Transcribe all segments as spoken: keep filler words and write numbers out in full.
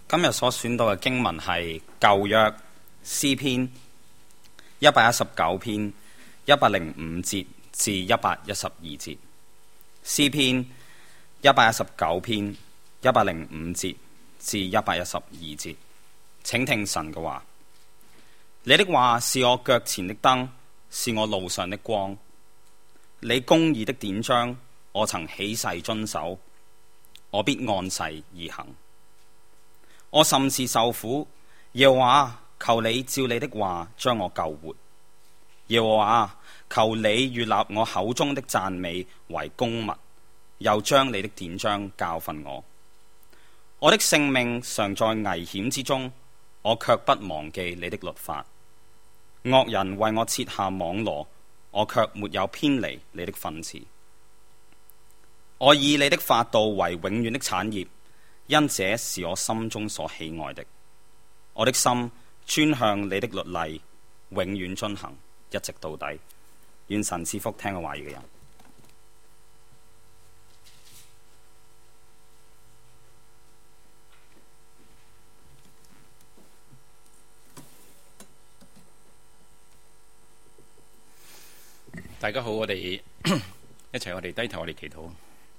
今日所選到嘅經文係舊約詩篇一百一十九篇一百零五節至一百一十二節。詩篇一百一十九篇一百零五節至一百一十二節。請聽神嘅話。你的話是我腳前的燈，是我路上的光。你公義的典章，我曾起誓遵守，我必按誓而行。我甚是受苦，耶和華，求你照你的話將我救活。耶和華，求你悅納我口中的讚美為供物，又將你的典章教訓我。我的性命常在危險之中，我卻不忘記你的律法。惡人為我設下網羅，我卻沒有偏離你的訓詞。我以你的法度為永遠的產業，因這是我心中所喜愛的。我的心專向你的律例，永遠遵行，一直到底。願神賜福聽我話語嘅人。 大家好，我哋一齊我哋低頭，我哋祈禱。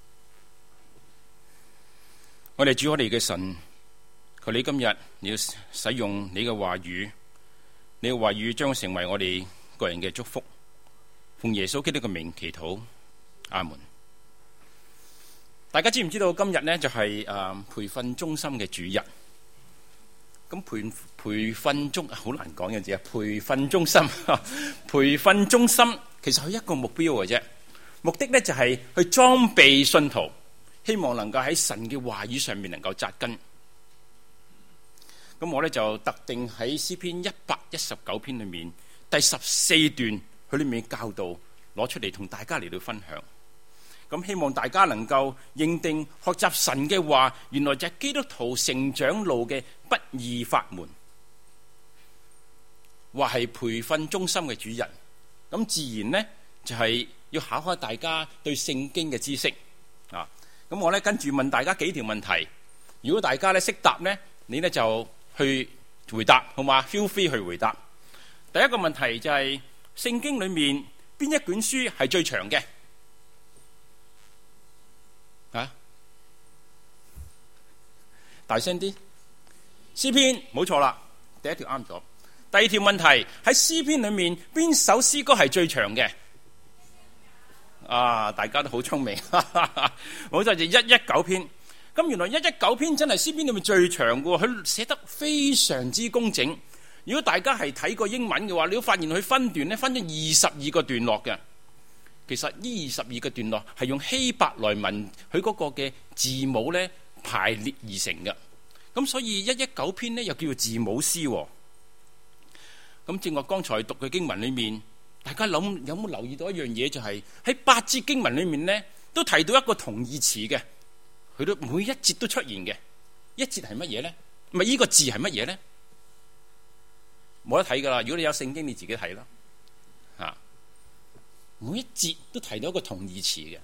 我哋主，我哋嘅神，求你今日你要使用你嘅話語，你嘅話語將成為我哋個人嘅祝福。奉耶穌基督嘅名祈禱，阿門。大家知唔知道今日呢就係、是、誒、呃、培訓中心嘅主日？咁培培訓中好難講嘅字啊！培訓中心，培訓中心其實係一個目標嘅啫，目的呢就係去裝備信徒，希望能夠喺神嘅話語上面能夠扎根。咁我呢就特定喺詩篇一百一十九篇裏面第十四段佢裏面教導攞出嚟同大家嚟到分享。咁希望大家能夠認定學習神嘅話，原來就係基督徒成長路嘅不二法門。話係培訓中心嘅主人，咁自然呢就係要考下大家對聖經嘅知識啊。咁我呢跟住問大家幾條問題，如果大家呢識答呢，你呢就去回答，好嘛？ Feel free 去回答。第一個問題就係聖經裏面邊一卷書係最長嘅？啊，大聲啲！詩篇冇錯啦，第一條啱咗。第二條問題喺詩篇裏面邊首詩歌係最長嘅？啊，大家都好聰明，冇錯就一一九篇。咁原來一一九篇真係詩篇裏面最長嘅，佢寫得非常之工整。如果大家係睇過英文嘅話，你都發現佢分段咧分咗二十二個段落嘅。其實呢二十二個段落係用希伯來文佢嗰個嘅字母咧排列而成嘅，咁所以一一九篇呢又叫做字母詩。咁正我剛才讀嘅經文裏面，大家諗有冇留意到一樣嘢，就係喺八節經文裏面呢都提到一個同義詞嘅，佢都每一節都出現嘅。一節係乜嘢呢？咪呢個字係乜嘢呢？冇得睇噶啦，如果你有聖經你自己睇啦。吓，每一節都提到一個同義詞嘅，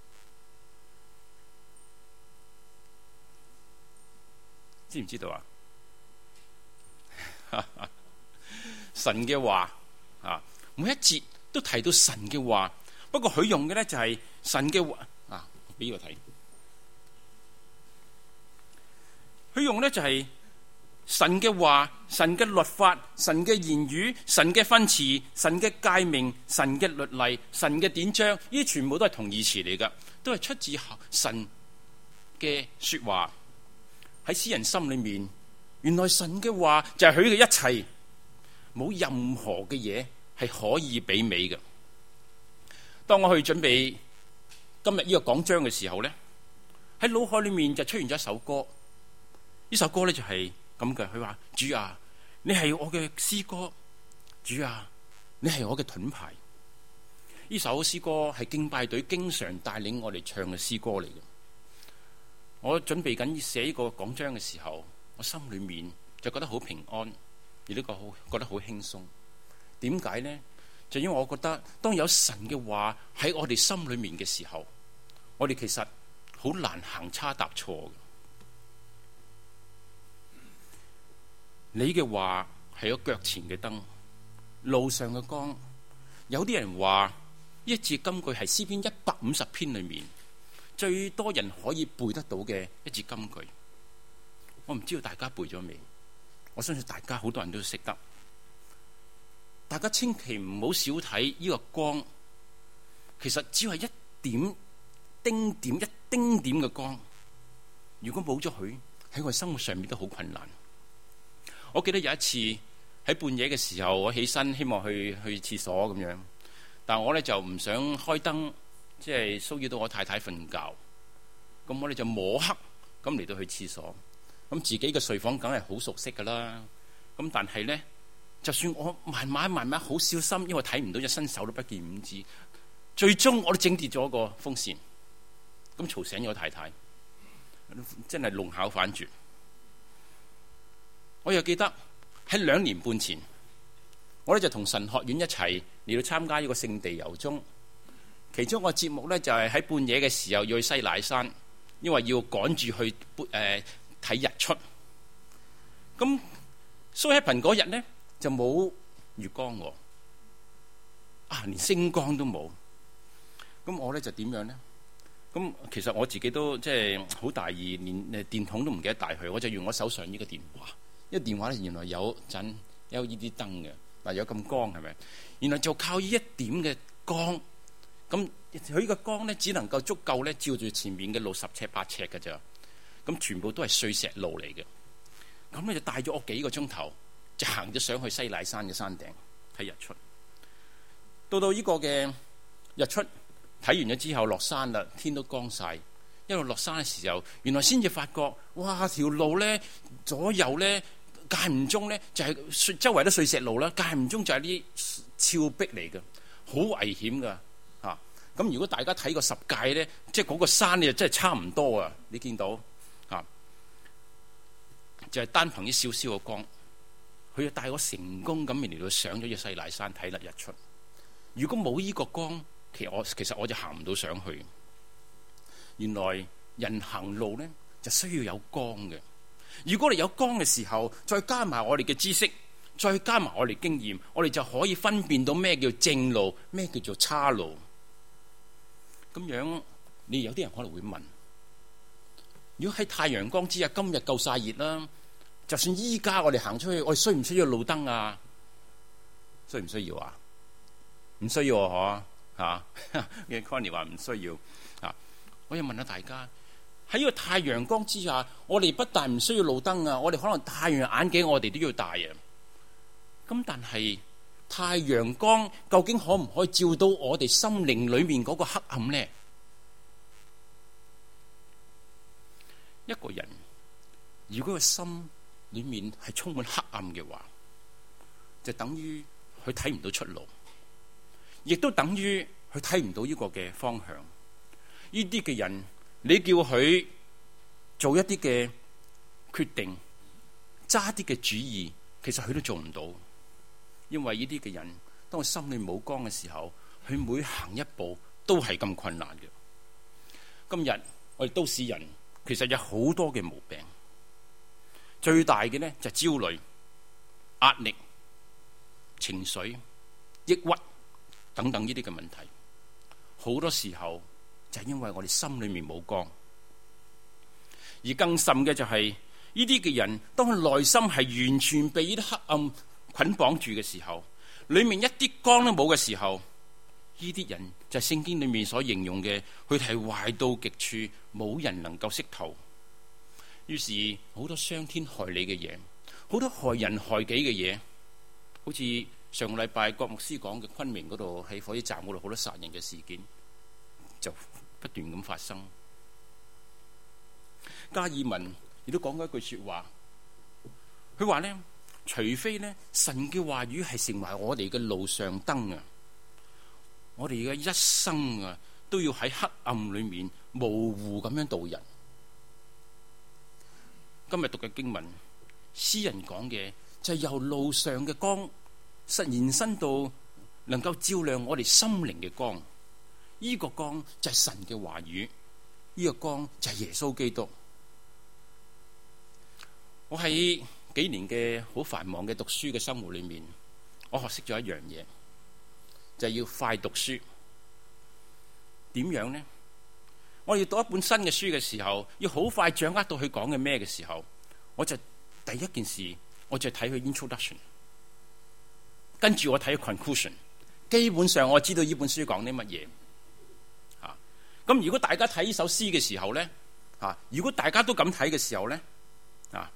知唔知道啊？神嘅話啊，每一節都提到神嘅話，不過佢用嘅咧就係神嘅話啊，俾我睇，佢用咧就係神嘅話、神嘅律法、神嘅言語、神嘅訓詞、神嘅誡命、神嘅律例、神嘅典章，呢啲全部都係同義詞嚟噶，都係出自神嘅說話。喺詩人心裏面，原來神嘅話就係佢嘅一切，冇任何嘅嘢係可以媲美嘅。當我去準備今日呢個講章嘅時候呢，喺腦海裏面就出現咗一首歌。呢首歌呢就係咁嘅，佢話：主啊，你係我嘅詩歌，主啊，你係我嘅盾牌。呢首詩歌係敬拜隊經常帶領我哋唱嘅詩歌嚟嘅。我準備緊寫呢個講章嘅時候，我心裏面就覺得好平安，而呢個好覺得好輕鬆。點解呢？就因為我覺得當有神嘅話喺我哋心裏面嘅時候，我哋其實好難行差踏錯嘅。 你嘅話係我腳前嘅燈，路上嘅光。有啲人話呢一節金句係詩篇一百五十篇裏面最多人可以背得到嘅一節金句。我唔知道大家背咗未？我相信大家好多人都識得。大家千祈唔好少睇呢個光，其實只係一點丁點一丁點嘅光。如果冇咗佢，喺我生活上面都好困難。我記得有一次喺半夜嘅時候，我起身希望去去廁所咁樣，但我咧就唔想開燈，即係騷擾到我太太瞓覺。咁我哋就摸黑咁嚟到去廁所。咁自己嘅睡房梗係好熟悉噶啦。咁但係咧，就算我慢慢慢慢好小心，因為睇唔到，隻伸手都不見五指，最終我都整跌咗個風扇，咁嘈醒咗我太太，真係弄巧反拙。我又記得喺兩年半前，我咧就同神學院一齊嚟到參加呢個聖地遊蹤，其中一個節目咧就係喺半夜嘅時候要去西乃山，因為要趕住去誒睇、呃、日出。咁 so happen 嗰日咧就冇月光喎，啊連星光都冇。咁我咧就點樣咧？咁其實我自己都即係好大意，連誒電筒都唔記得帶去，我就用我手上呢個電話。呢個電話咧原來有盞 L E D 燈嘅，嗱有咁光係咪？原來就靠呢一點嘅光，咁佢呢個光咧只能夠足夠咧照住前面嘅路十尺八尺嘅咋，咁全部都係碎石路嚟嘅。咁咧就帶咗我幾個鐘頭，就行咗上去西乃山嘅山頂睇日出。到到呢個嘅日出睇完咗之後落山啦，天都光晒。一路落山嘅時候，原來先至發覺，哇條路咧左右咧間唔中咧就係、是、周圍都碎石路啦，間唔中就係啲峭壁嚟嘅，好危險噶嚇。咁、啊、如果大家睇過十誡咧，即係嗰個山咧真係差唔多啊！你見到嚇、啊，就係、是、單憑啲少少嘅光，佢就帶我成功咁嚟到上咗隻西乃山睇日出。如果冇依個光，其實我其實我就行唔到上去。原來人行路咧就需要有光嘅。如果你有光嘅時候，再加埋我哋嘅知識，再加埋我哋經驗，我哋就可以分辨到咩叫正路，咩叫做差路。咁樣，你有啲人可能會問：如果喺太陽光之下，今日夠晒熱啦，就算依家我哋行出去，我哋需唔需要路燈啊？需唔需要啊？唔需要啊，嗬嚇。嘅 Connie 話唔需要啊。我要問下大家，喺呢個太陽光之下，我哋不但唔需要路燈啊，我哋可能太陽眼鏡我哋都要戴啊。咁但係太陽光究竟可唔可以照到我哋心靈裏面嗰個黑暗呢？一個人如果個心裏面係充滿黑暗嘅話，就等於佢睇唔到出路，亦都等於佢睇唔到呢個嘅方向。呢啲嘅人，你叫佢做一啲嘅決定，揸啲嘅主意，其實佢都做唔到，因為呢啲嘅人，當佢心裏冇光嘅時候，佢每行一步都係咁困難嘅。今日我哋都市人其實有好多嘅毛病，最大嘅呢就係焦慮、壓力、情緒、抑鬱等等呢啲嘅問題，好多時候就係因為我哋心裏面冇光。而更甚嘅就係呢啲嘅人，當佢內心係完全被呢啲黑暗捆綁住嘅時候，裏面一啲光都冇嘅時候，呢啲人就係聖經裏面所形容嘅，佢哋係壞到極處，冇人能夠識透。於是好多傷天害理嘅嘢，好多害人害己嘅嘢，好似上個禮拜郭牧師講嘅昆明嗰度喺火車站嗰度好多殺人嘅事件，就不斷咁發生。加爾文亦都講過一句說話，佢話呢，除非呢神嘅話語係成為我哋嘅路上燈啊，我哋嘅一生啊都要喺黑暗裏面模糊咁樣度日。今日讀嘅經文，詩人講嘅就係由路上嘅光實延伸到能夠照亮我哋心靈嘅光。呢個光就係神嘅話語，呢個光就係耶穌基督。我喺幾年嘅好繁忙嘅讀書嘅生活裏面，我學識咗一樣嘢，就係要快讀書。點樣呢？我要讀一本新嘅書嘅時候，要好快掌握到佢講嘅咩嘅時候，我就第一件事，我就睇佢 introduction， 跟住我睇佢 conclusion， 基本上我知道呢本書講啲乜嘢。啊，咁如果大家睇呢首詩嘅時候呢，啊，如果大家都咁睇嘅時候呢，啊，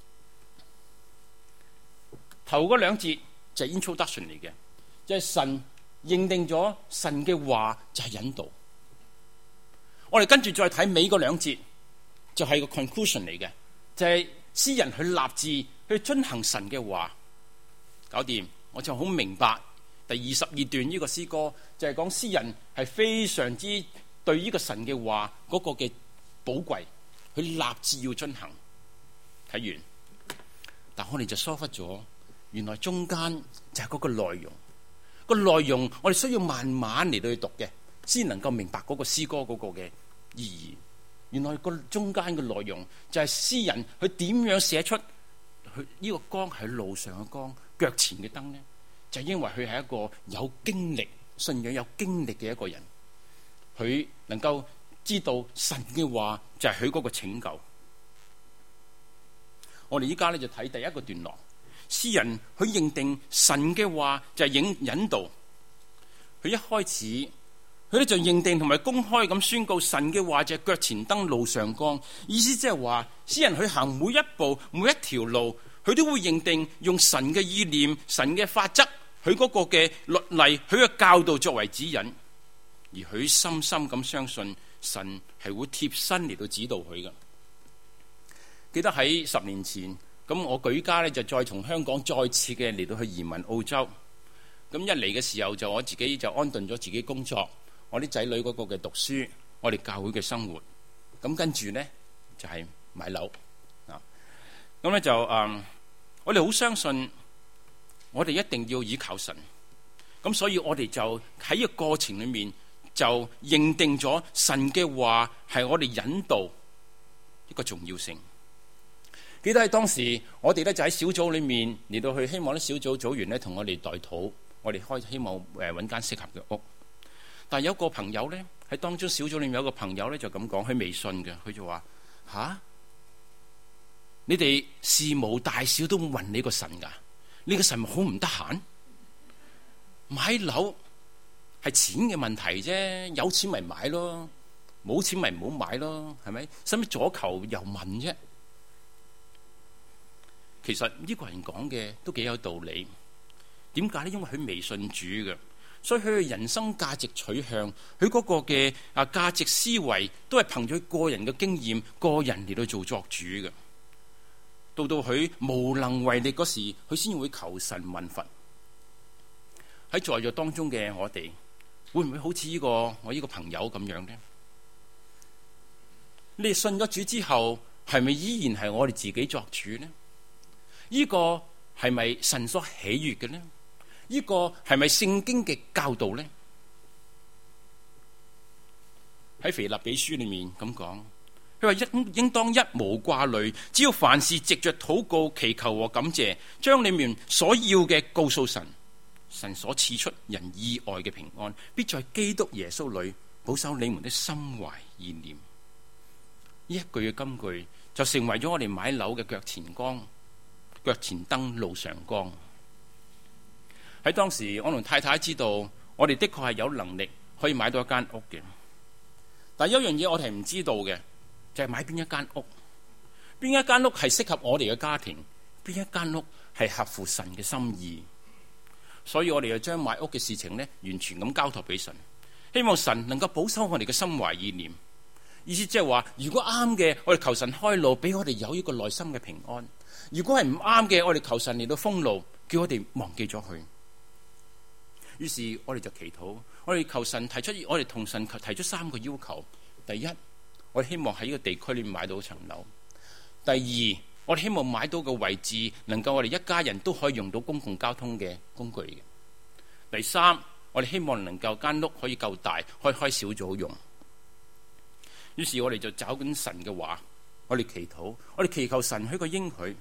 頭嗰兩節就係 introduction 嚟嘅，就係神認定咗神嘅話就係引導。我哋跟住再睇尾嗰兩節，就係個 conclusion 嚟嘅，就係詩人去立志去遵行神嘅話。搞掂，我就好明白第二十二段呢個詩歌就係講詩人係非常之對呢個神嘅話嗰個嘅寶貴，佢立志要遵行。睇完，但我哋就疏忽咗，原來中間就係嗰個內容，個內容我哋需要慢慢嚟到去讀嘅，先能夠明白嗰個詩歌嗰個嘅意義。原來個中間嘅內容就係詩人佢點樣寫出佢呢個光係路上嘅光，腳前嘅燈呢？就係因為佢係一個有經歷信仰有經歷嘅一個人，佢能夠知道神嘅話就係佢嗰個拯救。我哋依家咧就睇第一個段落，詩人佢認定神嘅話就係引引導。佢一開始佢咧就認定同埋公開咁宣告神嘅話就係腳前燈路上光，意思即係話詩人去行每一步每一條路，佢都會認定用神嘅意念神嘅法則佢嗰個嘅律例佢嘅教導作為指引，而佢深深咁相信神係會貼身嚟到指導佢嘅。記得喺十年前咁，我舉家咧就再從香港再次嘅嚟到去移民澳洲。咁一嚟嘅時候就我自己就安頓咗自己工作，我啲仔女嗰個嘅讀書，我哋教會嘅生活。咁跟住呢，就係、是、買樓啊。咁咧就誒、嗯，我哋好相信我哋一定要依靠神。咁所以我哋就喺呢個過程裏面就認定咗神嘅話係我哋引導一個重要性。記得喺當時我哋咧就喺小組裏面嚟到去，希望啲小組組員咧同我哋代禱，我哋開希望誒揾間適合嘅屋。但係有個朋友咧喺當中小組裏面有個朋友咧就咁講，佢未信嘅，佢就話吓、啊，你哋事無大小都問你個神噶？你個神好唔得閒？買樓係錢嘅問題啫，有錢咪買咯，冇錢咪唔好買咯，係咪？使乜左求右問啫？其實呢個人講嘅都幾有道理。點解呢？因為佢未信主嘅，所以佢嘅人生價值取向，佢嗰個嘅啊價值思維都係憑住佢個人嘅經驗、個人嚟到做作主嘅。到到佢無能為力嗰時，佢先會求神問佛。喺在座當中嘅我哋，會唔會好似呢個我呢個朋友咁樣呢？你信咗主之後，係咪依然係我哋自己作主呢？呢個係咪神所喜悅嘅呢？呢個係咪聖經嘅教導呢？喺腓立比書裏面咁講，佢話應應當一無掛慮，只要凡事藉着禱告、祈求和感謝，將你們所要嘅告訴神，神所賜出人意外嘅平安，必在基督耶穌裏保守你們的心懷意念。呢一句嘅金句就成為咗我哋買樓嘅腳前光。腳前燈路上光。喺當時我同太太知道我哋的確係有能力可以買到一間屋嘅，但係有樣嘢我哋係唔知道嘅，就係買邊一間屋，邊一間屋係適合我哋嘅家庭，邊一間屋係合乎神嘅心意。所以我哋就將買屋嘅事情呢完全咁交託俾神，希望神能夠保守我哋嘅心懷意念。意思即係話，如果啱嘅，我哋求神開路，俾我哋有呢個內心嘅平安。如果係唔啱嘅，我哋求神嚟到封路，叫我哋忘記咗佢。於是我哋就祈禱，我哋求神提出，我哋同神提出三個要求。第一，我哋希望喺呢個地區裏面買到層樓。第二，我哋希望買到個位置，能夠我哋一家人都可以用到公共交通嘅工具嘅。第三，我哋希望能夠間屋可以夠大，可以開小組用。於是我哋就找緊神嘅話，我哋祈禱，我哋祈求神許個應許。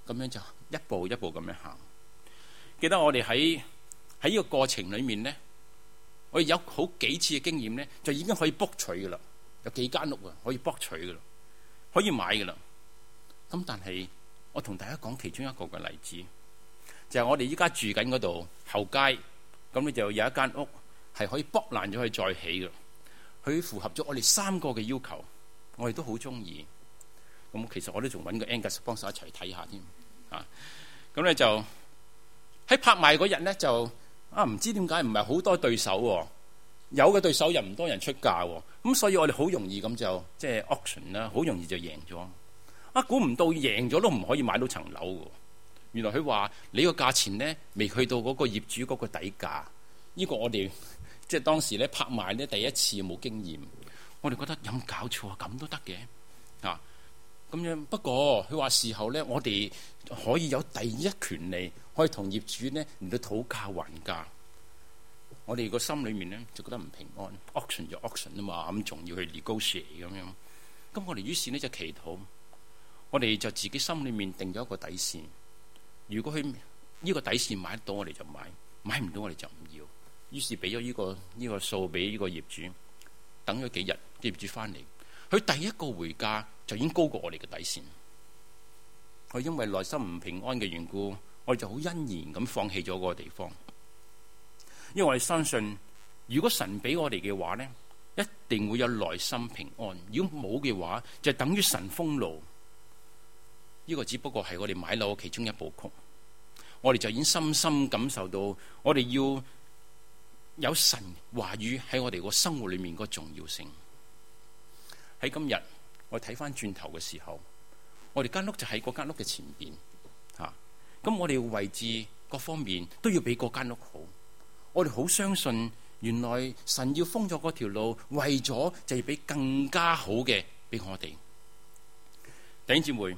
咁樣就一步一步咁樣行。記得我哋喺喺呢個過程裏面呢，我哋有好幾次嘅經驗呢，就已經可以 book 取噶啦，有幾間屋啊可以 book 取噶啦，可以買噶啦。咁但係我同大家講其中一個嘅例子，就係我哋依家住緊嗰度後街，咁你就有一間屋係可以 book 爛咗可以再起噶，佢符合咗我哋三個嘅要求，我哋都好中意。咁其實我都仲揾個 Angus 幫手一齊睇下添啊。咁咧就喺拍賣嗰日咧就啊唔知點解唔係好多對手喎，有嘅對手又唔多人出價喎，咁所以我哋好容易咁就即係 auction 啦，好容易就贏咗。啊，估唔到贏咗都唔可以買到層樓喎。原來佢話你個價錢咧未去到嗰個業主嗰個底價，呢個我哋即係當時咧拍賣咧第一次冇經驗，我哋覺得有冇搞錯啊？咁都得嘅啊！咁樣，不過佢話事後咧，我哋可以有第一權利，可以同業主咧嚟到討價還價。我哋個心裏面咧就覺得唔平安 ，auction 就 auction 啊嘛，咁仲要去 negotiate 咁樣。咁我哋於是呢就祈禱，我哋就自己心裏面定咗一個底線。如果佢呢個底線買得到，我哋就買；買唔到，我哋就唔要。於是俾咗呢個呢個數俾呢個業主，等咗幾日，業主翻嚟，佢第一個回價就已經高過我哋嘅底線。佢因為內心唔平安嘅緣故，我哋就好欣然咁放棄咗嗰個地方。因為我哋相信，如果神俾我哋嘅話呢，一定會有內心平安。如果冇嘅話，就等於神封路。呢個只不過係我哋買樓其中一部曲。我哋就已經深深感受到，我哋要有神話語喺我哋個生活裏面個重要性。喺今日我睇翻轉頭嘅時候，我哋間屋就喺嗰間屋嘅前邊吓，咁我哋位置各方面都要比嗰間屋好。我哋好相信，原來神要封咗嗰條路，為咗就要俾更加好嘅俾我哋。弟兄姊妹，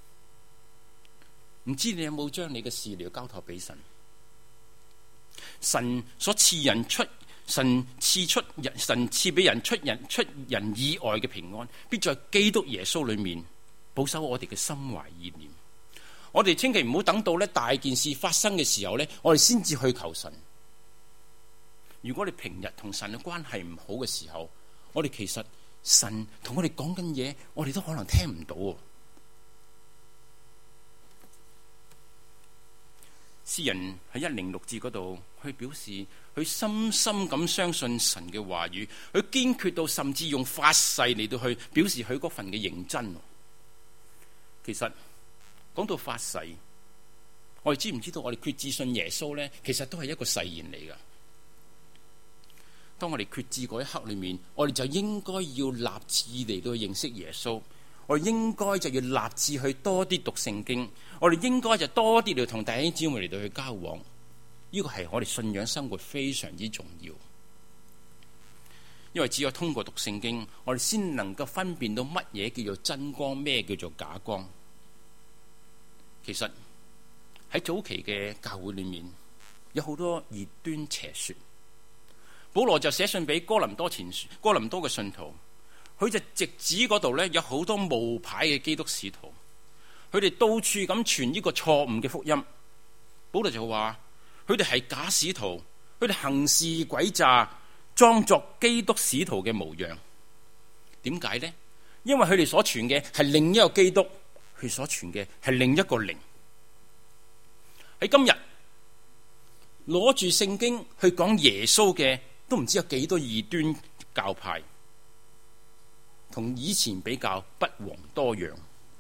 唔知你有冇將你嘅事業交託俾神？神所賜人出，神賜出人，神賜俾人出人出人意外嘅平安，必在基督耶穌裏面保守我哋嘅心懷意念。我哋千祈唔好等到咧大件事發生嘅時候咧，我哋先至去求神。如果你平日同神嘅關係唔好嘅時候，我哋其實神同我哋講緊嘢，我哋都可能聽唔到。詩人喺一零六節嗰度，去表示佢深深咁相信神嘅話語，佢堅決到甚至用發誓嚟到去表示佢嗰份嘅認真。其實講到發誓，我哋知唔知道我哋決志信耶穌呢？其實都係一個誓言嚟噶。當我哋決志嗰一刻裏面，我哋就應該要立志嚟到認識耶穌。我哋應該就要立志去多啲讀聖經。我哋應該就多啲嚟同弟兄姊妹嚟到去交往。呢個係我哋信仰生活非常之重要。因為只有通過讀聖經，我哋先能夠分辨到乜嘢叫做真光，咩叫做假光。其實喺早期嘅教會裏面，有好多異端邪說。保羅就寫信俾哥林多前哥林多嘅信徒，佢就直指嗰度咧有好多冒牌嘅基督使徒，佢哋到處咁傳呢個錯誤嘅福音。保羅就話佢哋係假使徒，佢哋行事詭詐，裝作基督使徒嘅模樣。點解呢？因為佢哋所傳嘅係另一個基督，佢所傳嘅係另一個靈。喺今日攞住聖經去講耶穌嘅，都唔知有幾多異端教派，同以前比較不遑多讓。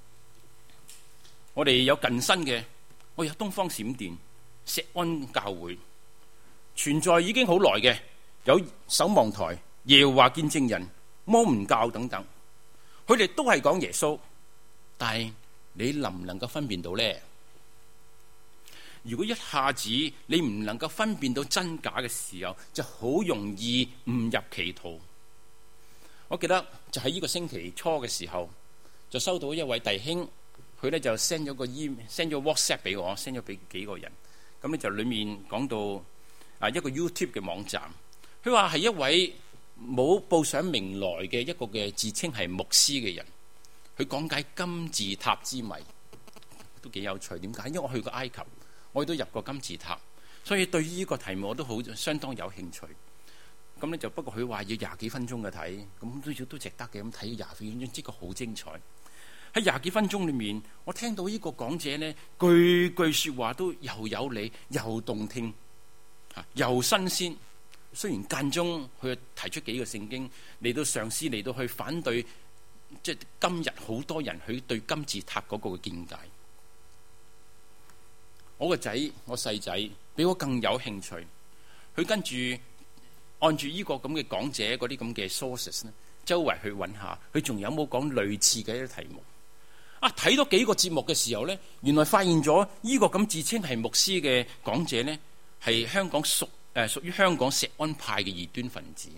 我哋有近身嘅，我有東方閃電、錫安教會，存在已經好耐嘅，有守望台、耶和華見證人、摩門教等等，佢哋都係講耶穌，但係你能唔能夠分辨到呢？如果一下子你唔能夠分辨到真假嘅時候，就好容易誤入歧途。我記得就喺呢個星期初嘅時候，就收到一位弟兄，佢咧就 send 咗個 email、send 咗 WhatsApp 俾我，send 咗俾幾個人。咁咧就裏面講到啊一個 YouTube 嘅網站，佢話係一位冇報上名來嘅一個嘅自稱係牧師嘅人，佢講解金字塔之謎。 都幾有趣。點解？因為我去過埃及，我亦都入過金字塔，所以對於呢個題目我都好相當有興趣。咁咧就不過佢話要廿幾分鐘嘅睇，咁都都值得嘅。咁睇廿幾分鐘，即係好精彩。喺廿幾分鐘裏面，我聽到呢個講者呢，句句說話都又有理又動聽，又新鮮。雖然間中佢提出幾個聖經嚟到嘗試嚟到去反對，即係今日好多人佢對金字塔嗰個嘅見解。我個仔，我細仔比我更有興趣，佢跟住按住呢個咁嘅講者嗰啲咁嘅 sources 呢，周圍去揾下，佢仲有冇講類似嘅一啲題目。啊！睇到幾個節目嘅時候呢，原來發現咗呢個咁自稱係牧師嘅講者呢，係香港屬誒屬於香港石安派嘅異端分子。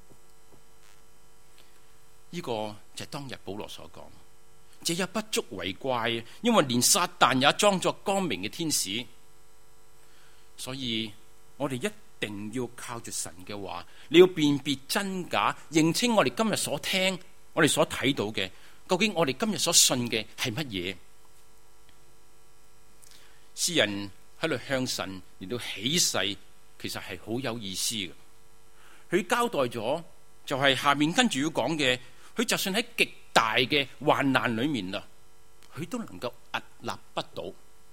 呢、這個就係當日保羅所講，這也不足為怪，因為連撒旦也裝作光明嘅天使。所以我哋一定要靠住神嘅話，你要辨別真假，認清我哋今日所聽、我哋所睇到嘅。究竟我哋今日所信嘅係乜嘢？詩人喺度向神嚟到起誓，其實係好有意思嘅。佢交代咗，就係下面跟住要講嘅。佢就算喺極大嘅患難裏面啊，佢都能夠屹立不倒。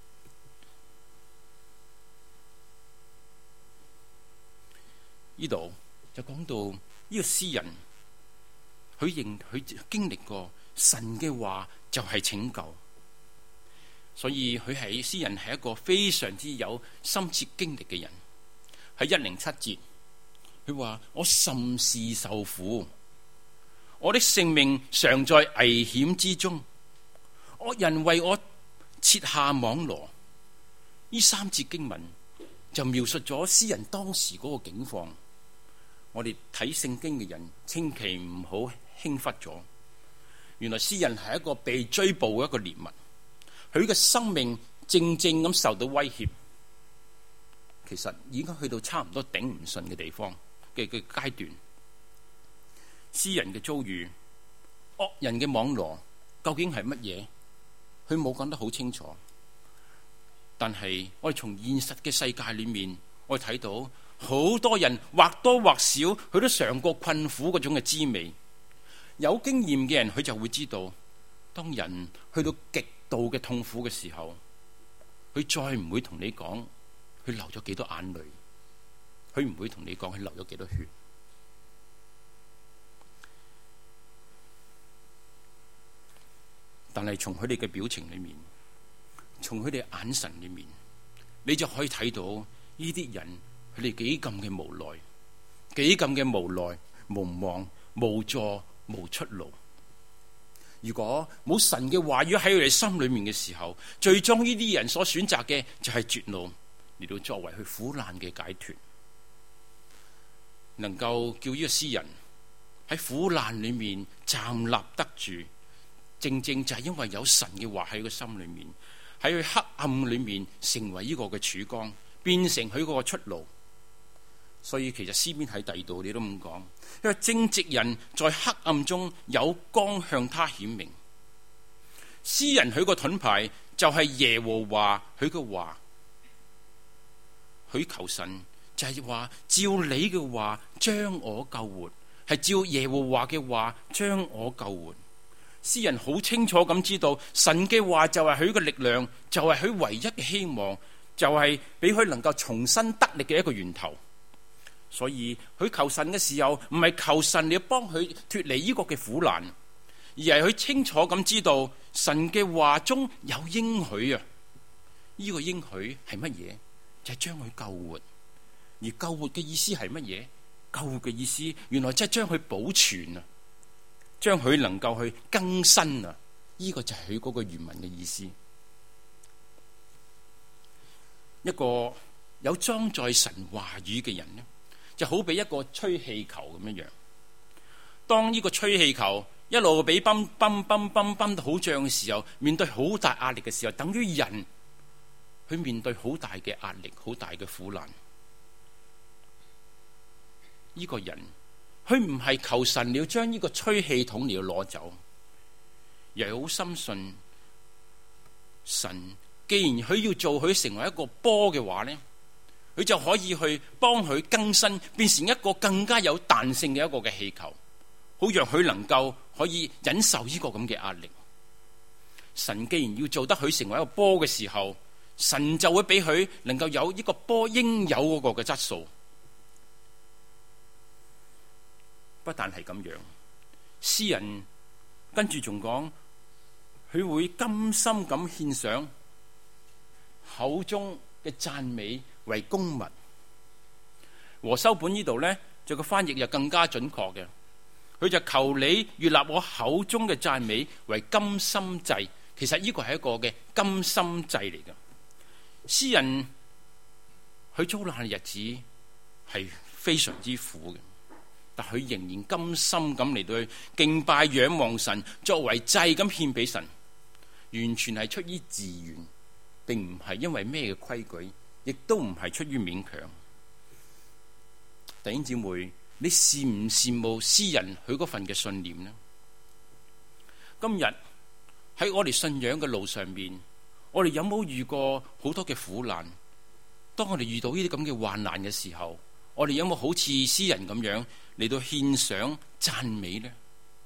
呢度就講到呢個詩人，佢認佢經歷過。神嘅話就係拯救，所以佢係詩人係一個非常之有深切經歷嘅人。喺一零七節，佢話：我甚是受苦，我的性命常在危險之中，惡人為我設下網羅。呢三節經文就描述咗詩人當時嗰個境況。我哋睇聖經嘅人，千祈唔好輕忽咗。原來詩人係一個被追捕嘅一個獵物，佢嘅生命正正咁受到威脅，其實已經去到差唔多頂唔順嘅地方嘅嘅階段。詩人嘅遭遇，惡人嘅網羅，究竟係乜嘢？佢冇講得好清楚。但係我哋從現實嘅世界裏面，我哋睇到好多人或多或少，佢都嘗過困苦嗰種嘅滋味。有經驗嘅人，佢就會知道，當人去到極度嘅痛苦嘅時候，佢再唔會同你講佢流咗幾多眼淚，佢唔會同你講佢流咗幾多血。但係從佢哋嘅表情裏面，從佢哋眼神裏面，你就可以睇到呢啲人佢哋幾咁嘅無奈，幾咁嘅無奈、無望、無助、無出路。如果冇神嘅話語喺佢哋心裏面嘅時候，最終呢啲人所選擇嘅就係絕路，嚟到作為佢苦難嘅解脫。能夠叫呢個詩人喺苦難裏面站立得住，正正就係因為有神嘅話喺佢心裏面，喺佢黑暗裏面成為呢個嘅曙光，變成佢個出路。所以其實詩篇喺第二度你都咁講，因為正直人在黑暗中有光向他顯明。詩人佢個盾牌就係耶和華佢嘅話，佢求神就係話照你嘅話將我救活，係照耶和華嘅話將我救活。詩人好清楚咁知道神嘅話就係佢嘅力量，就係佢唯一嘅希望，就係俾佢能夠重新得力嘅一個源頭。所以佢求神嘅時候，唔係求神你要幫佢脫離呢個嘅苦難，而係佢清楚咁知道神嘅話中有應許啊！呢個應許係乜嘢？就係將佢救活。而救活嘅意思係乜嘢？救活嘅意思原來即係將佢保存啊，將佢能夠去更新啊！呢個就係佢嗰個原文嘅意思。一個有裝載神話語嘅人呢，就好比一個吹氣球咁樣樣。當呢個吹氣球一路俾泵泵泵泵泵到好脹嘅時候，面對好大壓力嘅時候，等於人去面對好大嘅壓力、好大嘅苦難。呢個人佢唔係求神你要將呢個吹氣筒你要攞走，而係好深信神既然佢要做佢成為一個波嘅話呢，佢就可以去幫佢更新，變成一個更加有彈性嘅一個嘅氣球，好讓佢能夠可以忍受呢個咁嘅壓力。神既然要做得佢成為一個波嘅時候，神就會俾佢能夠有呢個波應有嗰個嘅質素。不但係咁樣，詩人跟住仲講，佢會甘心咁獻上口中嘅讚美為供物。和修本呢度呢，就個翻譯就更加準確嘅，佢就求你悅納我口中嘅讚美為甘心祭。其實呢個係一個嘅甘心祭嚟嘅。詩人佢遭難嘅日子係非常之苦嘅，但佢仍然甘心咁嚟到去敬拜仰望神，作為祭咁獻俾神，完全係出於自願，並唔係因為咩嘅規矩，亦都唔係出於勉強。弟兄姊妹，你羨唔羨慕詩人佢嗰份嘅信念呢？今日喺我哋信仰嘅路上面，我哋有冇遇過好多嘅苦難？當我哋遇到呢啲咁嘅患難嘅時候，我哋有冇好似詩人咁樣嚟到獻上讚美呢？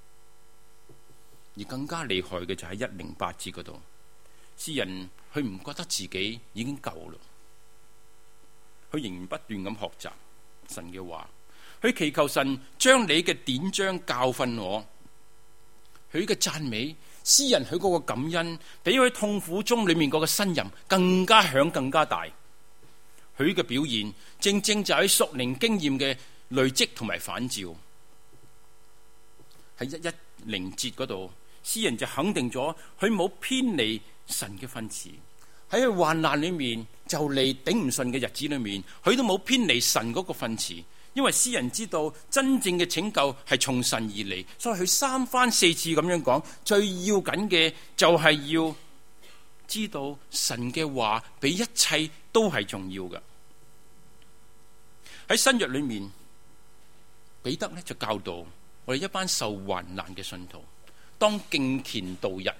而更加厲害嘅就喺一零八節嗰度，詩人佢唔覺得自己已經夠啦，佢仍然不斷咁學習神嘅話，佢祈求神將你嘅典章教訓我。佢嘅讚美，詩人佢嗰個感恩，比佢痛苦中裏面嗰個呻吟更加響，更加大。佢嘅表現正正就喺屬靈經驗嘅累積同埋反照。喺一一零節嗰度，詩人就肯定咗佢冇偏離神嘅訓詞。喺佢患難裏面就嚟頂唔順嘅日子裏面，佢都冇偏離神嗰個訓詞。因為詩人知道真正嘅拯救係從神而嚟，所以佢三番四次咁樣講，最要緊嘅就係要知道神嘅話比一切都係重要嘅。喺新約裏面，彼得呢就教導我哋一班受患難嘅信徒，當敬虔度日。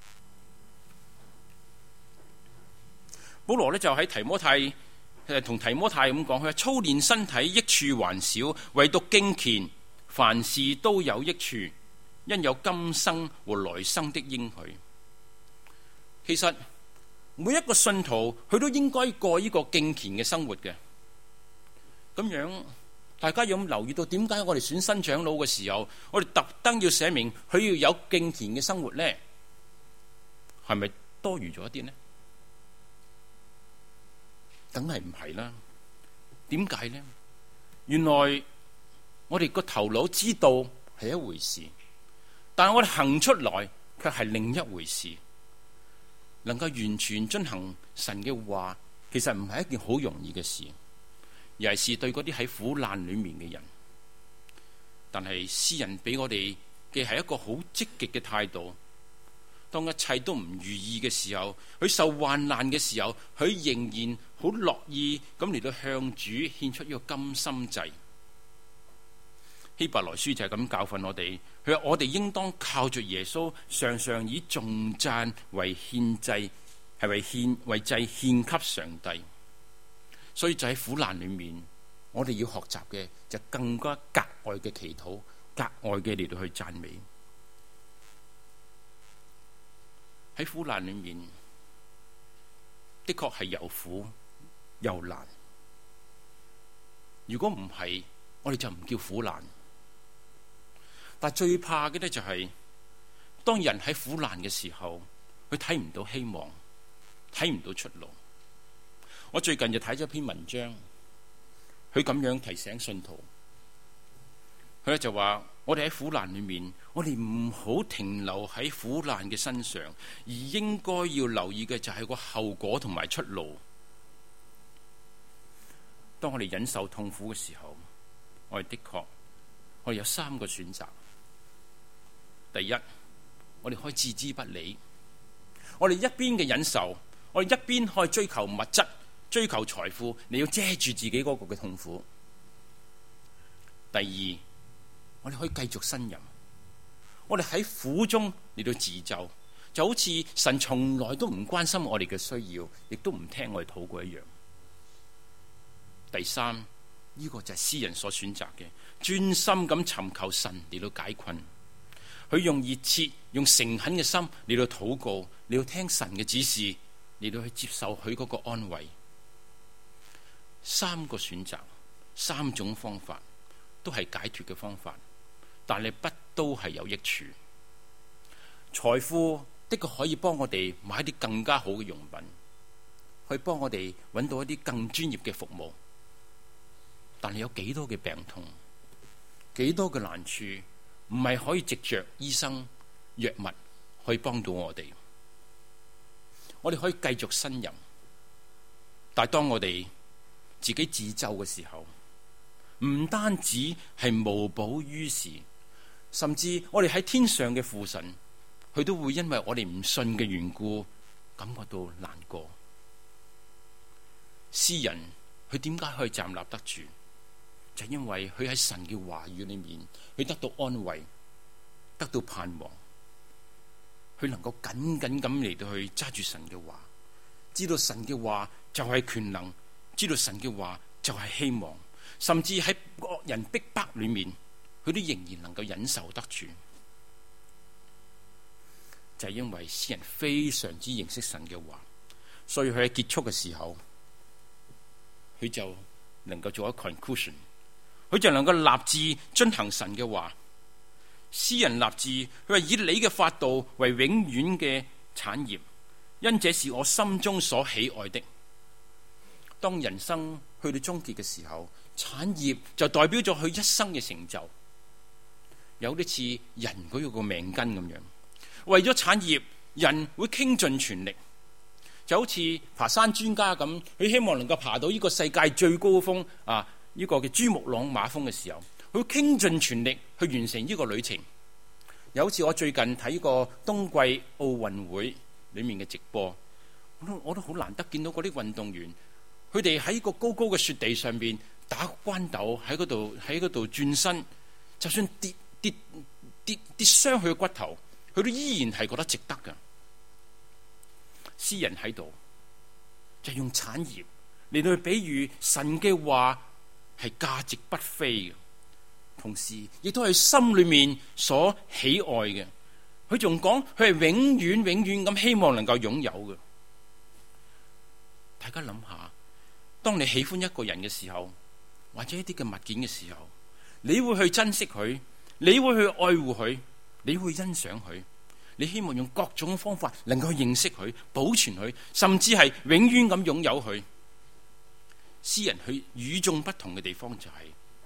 保羅呢就喺提摩太同提摩太咁講，佢話操練身體益處還少，唯獨敬虔凡事都有益處，因有今生和來生的應許。其實每一個信徒佢都應該過呢個敬虔嘅生活嘅。咁樣大家有冇留意到點解我哋選新長老嘅時候，我哋特登要寫明佢要有敬虔嘅生活呢？係咪多餘咗一啲呢？梗係唔係啦？點解呢？原來我哋個頭腦知道係一回事，但係我哋行出來卻係另一回事。能夠完全遵行神嘅話，其實唔係一件好容易嘅事，尤其是對嗰啲喺苦難裏面嘅人。但係詩人俾我哋嘅係一個好積極嘅態度。當一切都唔如意嘅時候，佢受患難嘅時候，佢仍然好樂意咁嚟到向主獻出呢個甘心祭。希伯來書就係咁教訓我哋，佢話我哋應當靠着耶穌，常常以頌讚為獻祭，係為獻為祭獻給上帝。所以就喺苦難裏面，我哋要學習嘅就更加格外嘅祈禱，格外嘅嚟到去讚美。喺苦難裏面，的確係又苦又難。如果唔係，我哋就唔叫苦難。但最怕嘅呢，就係當人喺苦難嘅時候，佢睇唔到希望，睇唔到出路。我最近就睇咗一篇文章，佢咁樣提醒信徒，佢咧就話：我哋喺苦難裏面，我哋唔好停留喺苦難嘅身上，而應該要留意嘅就係個後果同埋出路。當我哋忍受痛苦嘅時候，我哋的確，我哋有三個選擇。第一，我哋可以置之不理，我哋一邊嘅忍受，我哋一邊可以追求物質、追求財富，你要遮住自己嗰個嘅痛苦。第二，我哋可以繼續呻吟，我哋喺苦中嚟到自咒， 就好似神從來都唔關心我哋嘅需要，亦都唔聽我哋禱告一樣。第三，呢、這個就係詩人所選擇嘅，專心咁尋求神嚟到解困。佢用熱切、用誠懇嘅心嚟到禱告，嚟到聽神嘅指示，嚟到去接受佢嗰個安慰。三個選擇，三種方法，都係解脫嘅方法，但係不都係有益處。財富的確可以幫我哋買啲更加好嘅用品，去幫我哋揾到一啲更專業嘅服務。但係有幾多嘅病痛，幾多嘅難處，唔係可以藉着醫生藥物可以幫到我哋。我哋可以繼續呻吟，但係當我哋自己自咒嘅時候，唔單止係無補於事，甚至我哋喺天上嘅父神，佢都會因為我哋唔信嘅緣故，感覺到難過。詩人佢點解可以站立得住？就係因為佢喺神嘅話語裏面，佢得到安慰，得到盼望，佢能夠緊緊咁嚟到去揸住神嘅話，知道神嘅話就係權能，知道神嘅話就係希望，甚至喺惡人逼迫裏面，佢都仍然能夠忍受得住。就係因為詩人非常之認識神嘅話，所以佢喺結束嘅時候，佢就能夠做一個 conclusion， 佢就能夠立志遵行神嘅話。詩人立志，佢話以你嘅法度為永遠嘅產業，因這是我心中所喜愛的。當人生去到終結嘅時候，產業就代表咗佢一生嘅成就，有啲似人嗰個命根咁樣。為咗產業，人會傾盡全力，就好似爬山專家咁，佢希望能夠爬到呢個世界最高峰啊！呢、這個嘅珠穆朗瑪峰嘅時候，佢會傾盡全力去完成呢個旅程。又好似我最近睇過冬季奧運會裏面嘅直播，我都我都好難得見到嗰啲運動員，佢哋喺個高高嘅雪地上邊打關斗，喺嗰度喺嗰度轉身，就算跌跌跌跌傷佢嘅骨頭，佢都依然係覺得值得㗎。詩人喺度就用產業嚟到去比喻神嘅話係價值不菲嘅，同時亦都係心裏面所喜愛嘅。佢仲講佢係永遠永遠咁希望能夠擁有嘅。大家諗下，當你喜歡一個人嘅時候，或者一啲嘅物件嘅時候，你會去珍惜佢，你會去愛護佢，你會欣賞佢，你希望用各種方法能夠認識佢、保存佢，甚至係永遠咁擁有佢。詩人佢與眾不同嘅地方就係、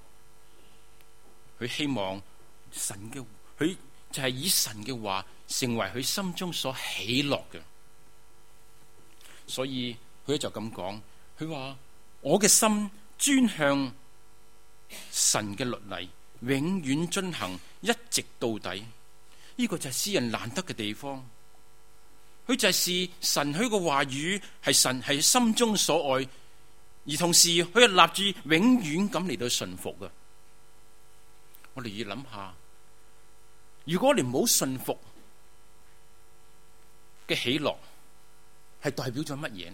是、佢希望神嘅，佢就係以神嘅話成為佢心中所喜樂嘅。所以佢就咁講，佢話我嘅心專向神嘅律例，永遠遵行，一直到底。呢、這個就係詩人難得嘅地方。佢就係視神佢個話語係神係心中所愛，而同時佢又立志永遠咁嚟到順服嘅。我哋要諗下，如果我哋冇順服嘅喜樂，係代表咗乜嘢呢？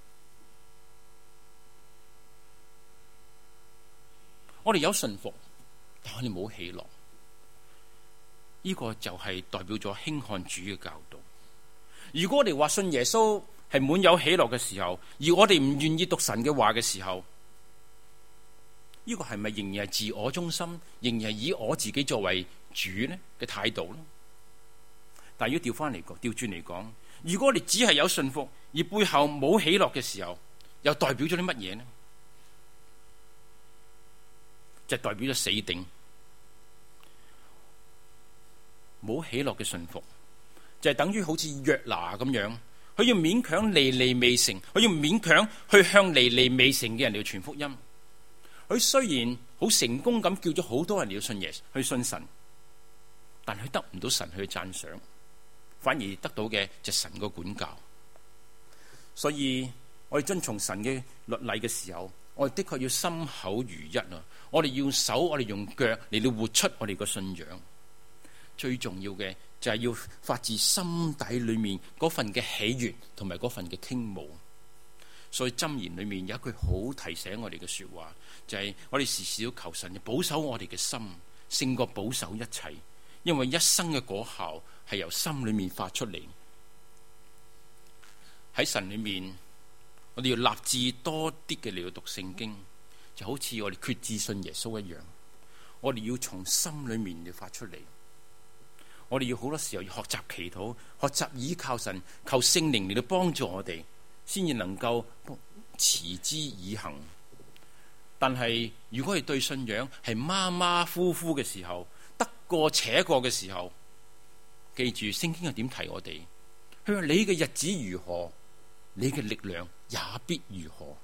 我哋有順服，但我哋冇喜樂，呢、這個就係代表咗輕看主嘅教導。如果我哋話信耶穌係滿有喜樂嘅時候，而我哋唔願意讀神嘅話嘅時候，呢、這個係咪仍然係自我中心，仍然係以我自己作為主呢嘅態度呢？但係如果調翻嚟講，調轉嚟講，如果我哋只係有順服，而背後冇喜樂嘅時候，又代表咗啲乜嘢呢？就代表咗死定。冇喜樂嘅順服，就係等於好似約拿咁樣，佢要勉強尼尼微城，佢要勉強去向尼尼微城嘅人嚟傳福音。佢雖然好成功咁叫咗好多人嚟信耶穌，去信神，但佢得唔到神去讚賞，反而得到嘅就係神個管教。所以我哋遵從神嘅律例嘅時候，我哋的確要心口如一啊！我哋要用手，我哋用腳嚟到活出我哋個信仰。最重要嘅就係、是、要發自心底裏面嗰份嘅喜悅同埋嗰份嘅傾慕。所以箴言裏面有一句好提醒我哋嘅說話，就係、是、我哋時時要求神保守我哋嘅心，勝過保守一切，因為一生嘅果效係由心裏面發出嚟。喺神裏面，我哋要立志多啲嘅嚟到讀聖經，就好似我哋決志信耶穌一樣。我哋要從心裏面嚟發出嚟。我哋要好多時候要學習祈禱，學習依靠神，求聖靈嚟到幫助我哋，先至能夠持之以恆。但係如果係對信仰係馬馬虎虎嘅時候，得過且過嘅時候，記住聖經係點提我哋？佢話你嘅日子如何，你嘅力量也必如何。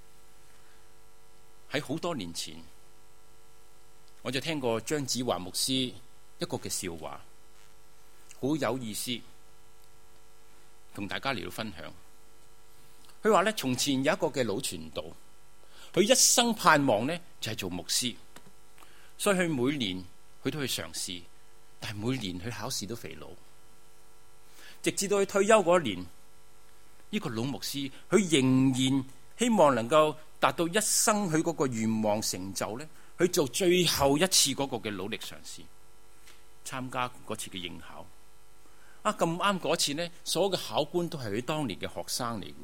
喺好多年前，我就聽過張子華牧師一個嘅笑話，好有意思，同大家嚟到分享。佢話咧，從前有一個嘅老傳道，佢一生盼望呢就係做牧師，所以佢每年佢都去嘗試，但係每年去考試都肥佬，直至到佢退休嗰一年，呢個老牧師佢仍然希望能夠達到一生佢嗰個願望成就呢，去做最後一次嗰個嘅努力嘗試，參加嗰次嘅應考。啊，咁啱嗰次呢，所有嘅考官都係佢當年嘅學生嚟嘅。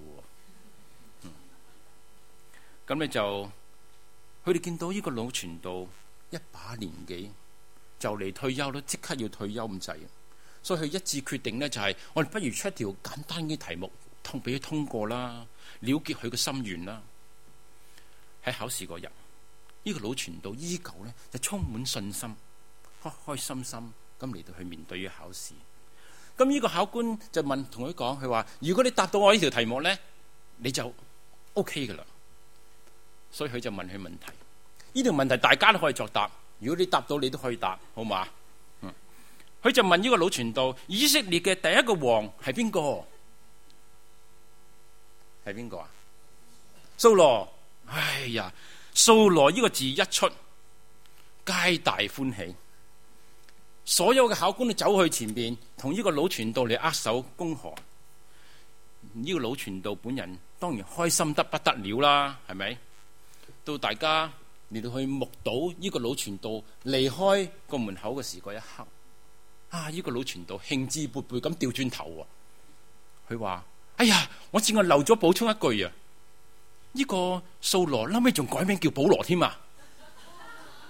咁你就佢哋見到呢個老傳道一把年紀就嚟退休啦，即刻要退休咁滯，所以佢一致決定呢，就係我哋不如出一條簡單嘅題目通俾佢通過啦，了結佢嘅心願啦。喺考試嗰日，呢個老傳道依舊呢，就充滿信心，開開心心咁嚟到去面對呢個考試。咁呢個考官就問同佢講，佢話如果你答到我呢條題目呢，你就 OK 噶啦。所以佢就問佢問題，呢條問題大家都可以作答，如果你答到你都可以答，好嘛？嗯，佢就問呢個老傳道，以色列嘅第一個王係邊個？係邊個啊？掃羅。哎呀，掃羅呢個字一出，皆大歡喜，所有嘅考官都走去前邊同呢個老傳道嚟握手恭賀。呢個老傳道本人當然開心得不得了啦，係咪？到大家嚟到去目睹呢個老傳道離開個門口嘅時嗰一刻，啊！呢個老傳道興致勃勃咁調轉頭，佢話：哎呀，我只係漏咗補充一句啊！呢個掃羅後尾仲改名叫保羅添啊！